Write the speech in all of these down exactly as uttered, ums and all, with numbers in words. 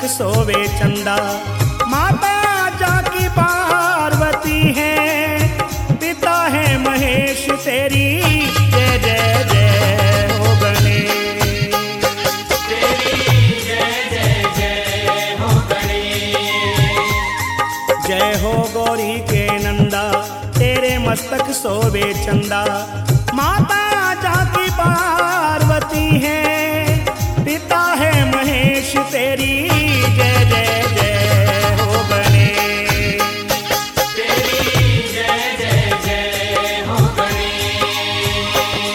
सोवे चंदा। माता जाकी पार्वती है, पिता है महेश तेरी जय जय जय हो गणेश। तेरी जय जय जय हो गणेश। जय हो गौरी के नंदा, तेरे मस्तक सोवे चंदा। माता जाकी पार्वती है, पिता है महेश तेरी जय जय जय हो गणेश। तेरी जय जय जय हो गणेश।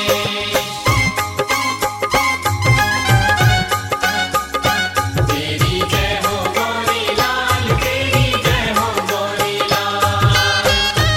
तेरी जय हो गौरी लाल, तेरी जय हो गौरी लाल।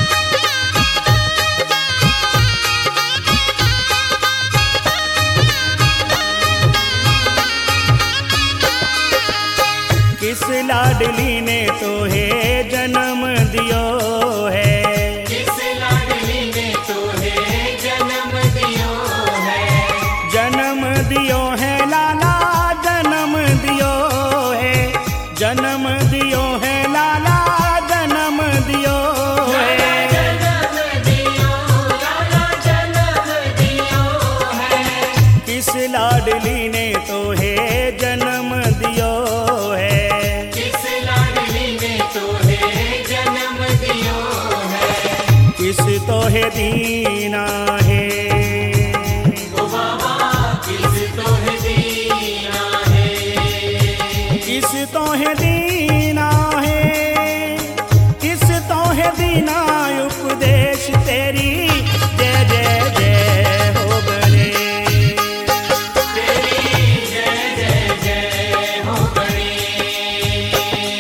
किस लाडली ने तो है जन्म दियो है, किस लाडली ने तोहे जन्म दियो है। जन्म दियो है लाला जन्म दियो है, जन्म दियो है लाला जन्म दियो है। जन्म दियो लाला जन्म दियो है। किस लाडली ने तो है जन्म दियो है, किस लाडली ने तोहे जन्म दियो है। किस तो है दीना है, ओ बाबा किस तोहे दीना है। किस तो है दीना है, किस तो है दीना उपदेश तेरी जय जय जय हो गणेश। तेरी जय जय जय हो गणेश।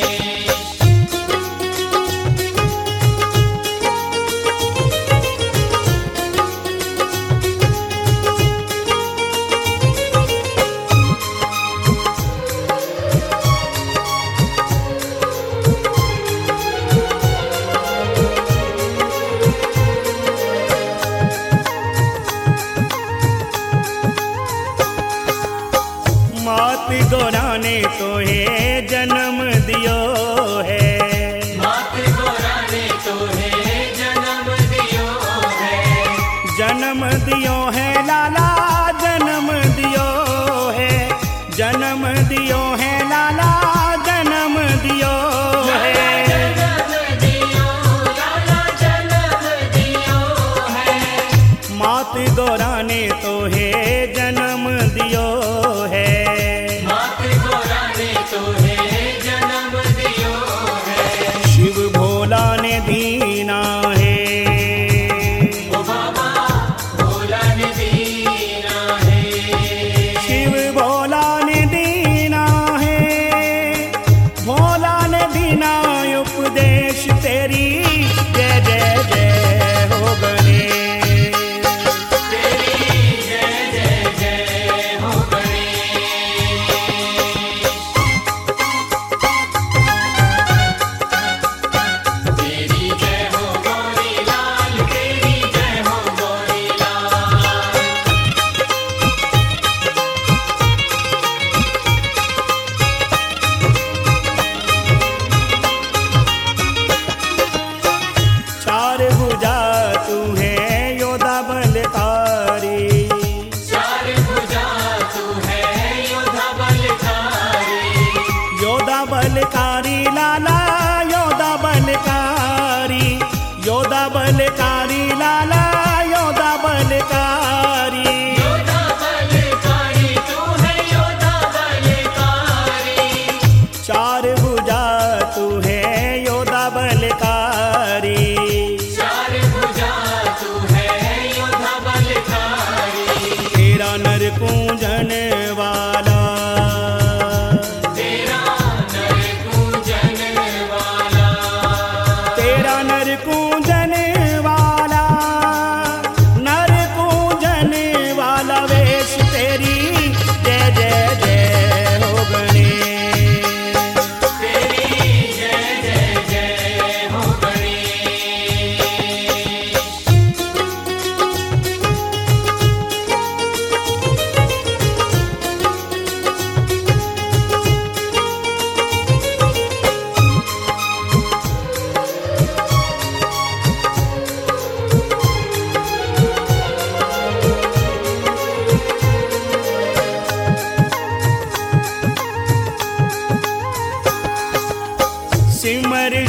मात गोरा ने तो है जन्म दियो है, मात गोरा ने तोहे जन्म दियो है। जन्म दियो है लाला जन्म दियो है, जन्म दियो है लाला जन्म दियो है। जन्म दियो लाला जन्म दियो है। मात गोरा ने तो है जन्म दियो है, मात गोरा ने तोहे जन्म दियो है। शिव भोला ने दीना है, ओ बाबा भोला ने दीना है। शिव भोला ने दीना है, भोला ने दीना उपदेश तेरी जय जय जय हो गणेश। तेरी जय जय जय हो गणेश।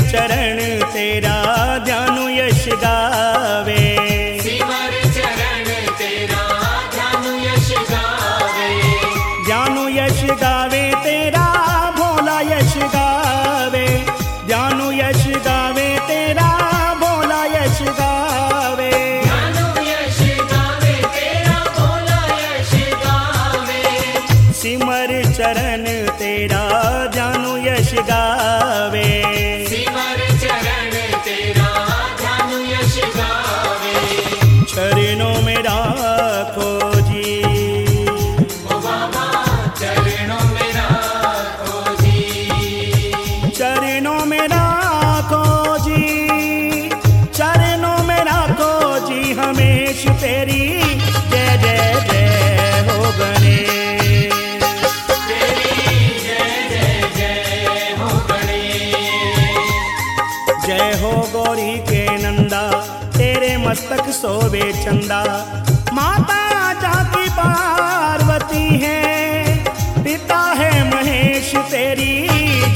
चरण तेरा ध्यानु यश गावे। सिमर चरण तेरा ध्यानु यश गावे। ध्यानु यश गावे तेरा भोला यश गावे। ध्यानु यश गावे तेरा भोला यश गावे। ध्यानु यश गावे तेरा भोला यश गावे। सिमर चरण तेरा ध्यानु यश गावे। सिमर चरण तेरा ध्यानु यश गावे। चरणों में राखो जी। ओ बाबा चरणों में राखो जी। चरणों में राखो जी। चरणों में राखो जी हमेश तेरी जय जय जय हो गणेश। तेरी जय जय जय हो गणेश। जय हो गौरी के नंदा तेरे मस्तक सोवे चंदा। माता जाकी पार्वती है, पिता है महेश तेरी